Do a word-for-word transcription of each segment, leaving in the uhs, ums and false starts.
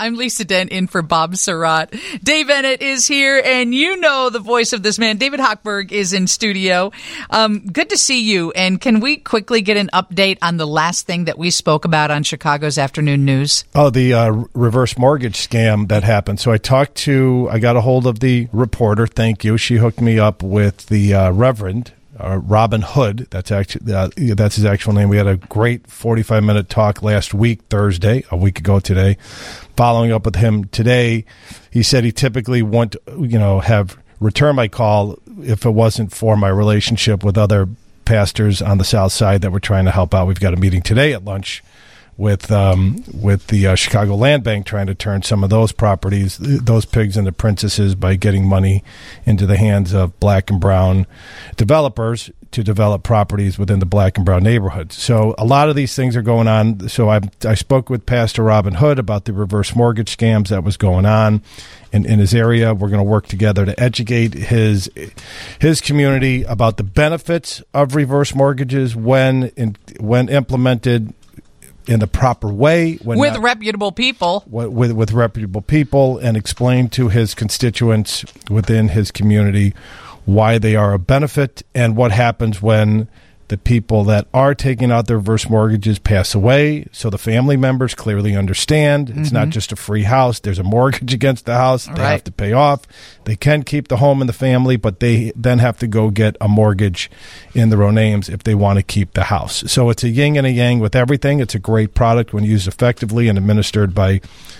I'm Lisa Dent in for Bob Surratt. Dave Bennett is here, and you know the voice of this man. David Hochberg is in studio. Um, good to see you. And can we quickly get an update on the last thing that we spoke about on Chicago's Afternoon News? Oh, the uh, reverse mortgage scam that happened. So I talked to, I got a hold of the reporter. Thank you. She hooked me up with the uh, Reverend Uh, Robin Hood. That's actually uh, that's his actual name. We had a great forty-five minute talk last week, Thursday, a week ago today. Following up with him today, he said he typically wouldn't, you know, have returned my call if it wasn't for my relationship with other pastors on the South Side that we're trying to help out. We've got a meeting today at lunch with um, with the uh, Chicago Land Bank, trying to turn some of those properties, those pigs into princesses, by getting money into the hands of black and brown developers to develop properties within the black and brown neighborhoods. So a lot of these things are going on. So I I spoke with Pastor Robin Hood about the reverse mortgage scams that was going on in, in his area. We're going to work together to educate his his community about the benefits of reverse mortgages when in, when implemented in the proper way, when with not, reputable people, with with reputable people, and explain to his constituents within his community why they are a benefit and what happens when the people that are taking out their reverse mortgages pass away. So the family members clearly understand it's mm-hmm. not just a free house. There's a mortgage against the house. All they right. have to pay off. They can keep the home and the family, but they then have to go get a mortgage in their own names if they want to keep the house. So it's a yin and a yang with everything. It's a great product when used effectively and administered by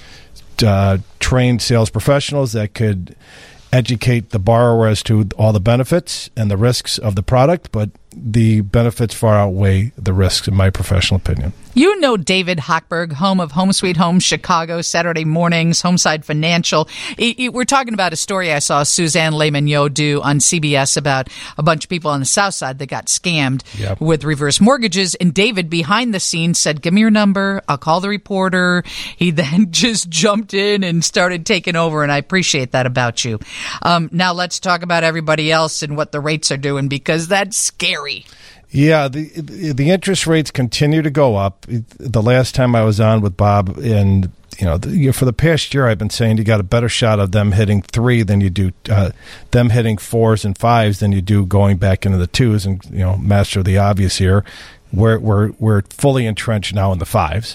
uh, trained sales professionals that could educate the borrower as to all the benefits and the risks of the product, but the benefits far outweigh the risks, in my professional opinion. You know David Hochberg, home of Home Sweet Home Chicago, Saturday mornings, Homeside Financial. We're talking about a story I saw Suzanne Lehman-Yo do on C B S about a bunch of people on the South Side that got scammed yep. with reverse mortgages. And David, behind the scenes, said, give me your number. I'll call the reporter. He then just jumped in and started taking over, and I appreciate that about you. Um, now let's talk about everybody else and what the rates are doing, because that's scary. Yeah, the the interest rates continue to go up. The last time I was on with Bob, and you know, the, for the past year, I've been saying you got a better shot of them hitting three than you do uh, them hitting fours and fives than you do going back into the twos. And you know, master the obvious here, we're we're we're fully entrenched now in the fives.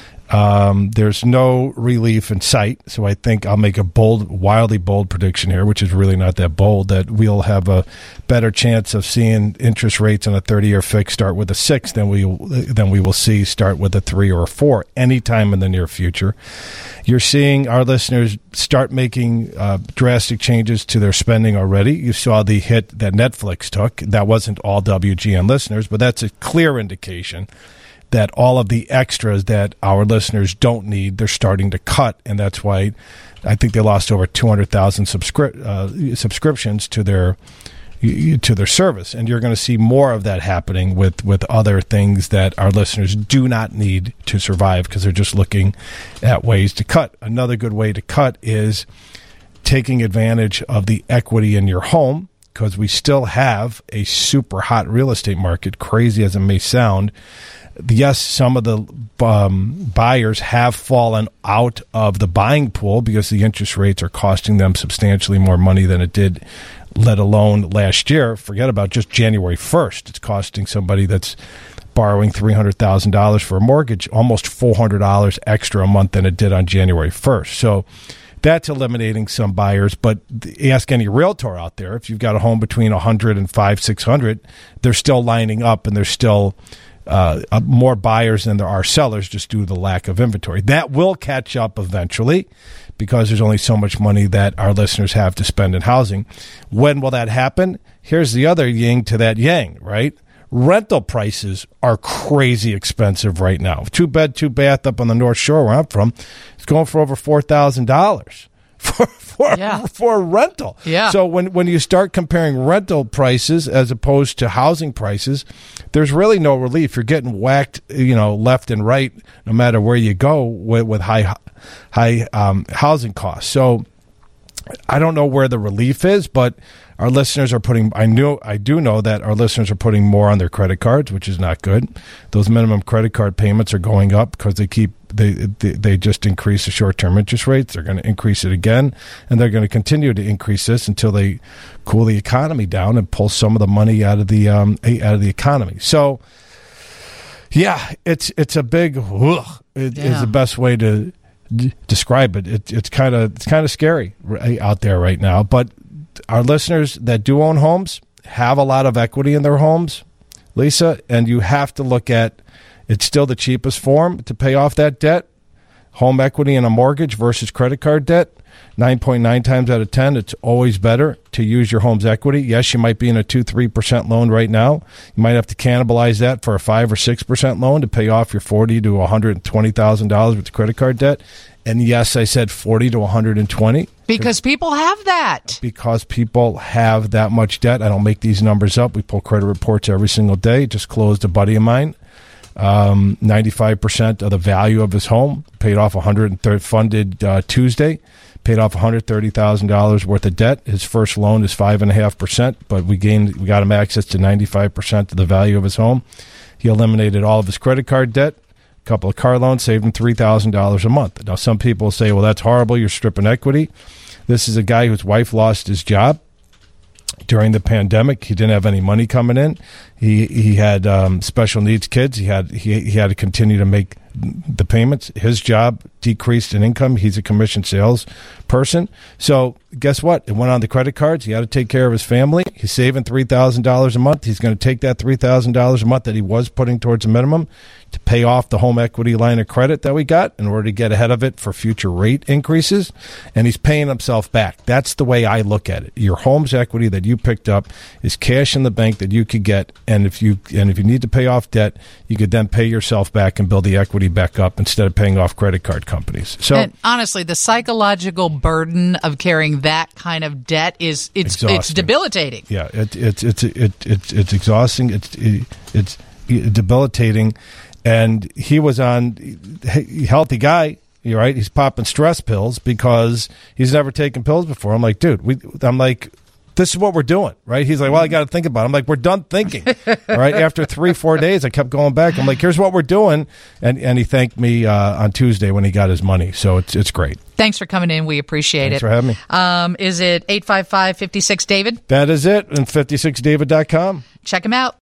Um, there's no relief in sight, so I think I'll make a bold, wildly bold prediction here, which is really not that bold, that we'll have a better chance of seeing interest rates on a thirty-year fix start with a six than we than we will see start with a three or a four anytime in the near future. You're seeing our listeners start making uh, drastic changes to their spending already. You saw the hit that Netflix took. That wasn't all W G N listeners, but that's a clear indication that all of the extras that our listeners don't need, they're starting to cut, and that's why I think they lost over two hundred thousand subscri- uh, subscriptions to their to their service. And you're going to see more of that happening with, with other things that our listeners do not need to survive, because they're just looking at ways to cut. Another good way to cut is taking advantage of the equity in your home, because we still have a super hot real estate market, crazy as it may sound. Yes, some of the um, buyers have fallen out of the buying pool because the interest rates are costing them substantially more money than it did, let alone last year. Forget about just January first. It's costing somebody that's borrowing three hundred thousand dollars for a mortgage almost four hundred dollars extra a month than it did on January first. So that's eliminating some buyers. But ask any realtor out there, if you've got a home between one hundred and five, six hundred, they're still lining up, and they're still Uh, uh, more buyers than there are sellers, just due to the lack of inventory. That will catch up eventually, because there's only so much money that our listeners have to spend in housing. When will that happen? Here's the other yin to that yang, right? Rental prices are crazy expensive right now. Two bed, two bath up on the North Shore where I'm from, it's going for over four thousand dollars. For for, yeah. for a rental. Yeah. So when, when you start comparing rental prices as opposed to housing prices, there's really no relief. You're getting whacked, you know, left and right, no matter where you go with, with high high um, housing costs. So I don't know where the relief is, but Our listeners are putting, I know, I do know that our listeners are putting more on their credit cards, which is not good. Those minimum credit card payments are going up because they keep, they, they, they just increase the short-term interest rates. They're going to increase it again, and they're going to continue to increase this until they cool the economy down and pull some of the money out of the, um, out of the economy. So, yeah, it's, it's a big, ugh, it yeah. is the best way to d- describe it. it it's kind of, it's kind of scary right out there right now, but our listeners that do own homes have a lot of equity in their homes, Lisa, and you have to look at, it's still the cheapest form to pay off that debt, home equity in a mortgage versus credit card debt. nine point nine times out of ten, it's always better to use your home's equity. Yes, you might be in a two to three percent loan right now. You might have to cannibalize that for a five or six percent loan to pay off your forty thousand to one hundred twenty thousand dollars with credit card debt. And yes, I said forty to one hundred twenty. Because people have that. Because people have that much debt. I don't make these numbers up. We pull credit reports every single day. Just closed a buddy of mine. Um, ninety-five percent of the value of his home, paid off one hundred thirty, funded uh, Tuesday, paid off one hundred thirty thousand dollars worth of debt. His first loan is five point five percent, but we gained, we got him access to ninety-five percent of the value of his home. He eliminated all of his credit card debt. Couple of car loans, saved him three thousand dollars a month. Now, some people say, well, that's horrible. You're stripping equity. This is a guy whose wife lost his job during the pandemic. He didn't have any money coming in. He he had um, special needs kids. He had he he had to continue to make the payments. His job decreased in income. He's a commission sales person. So guess what? It went on the credit cards. He had to take care of his family. He's saving three thousand dollars a month. He's going to take that three thousand dollars a month that he was putting towards a minimum to pay off the home equity line of credit that we got in order to get ahead of it for future rate increases. And he's paying himself back. That's the way I look at it. Your home's equity that you picked up is cash in the bank that you could get. And if you and if you need to pay off debt, you could then pay yourself back and build the equity back up instead of paying off credit card companies. So, and honestly, the psychological burden of carrying that kind of debt is it's exhausting. It's debilitating. Yeah, it, it, it's it, it's it's exhausting. It's it, it's debilitating. And he was on healthy guy. You're right. He's popping stress pills because he's never taken pills before. I'm like, dude, we. I'm like, this is what we're doing, right? He's like, well, I got to think about it. I'm like, we're done thinking, right? After three, four days, I kept going back. I'm like, here's what we're doing. And and he thanked me uh, on Tuesday when he got his money. So it's it's great. Thanks for coming in. We appreciate Thanks it. for having me. Um, is it eight five five, five six, David? That is it. And fifty six david dot com. Check him out.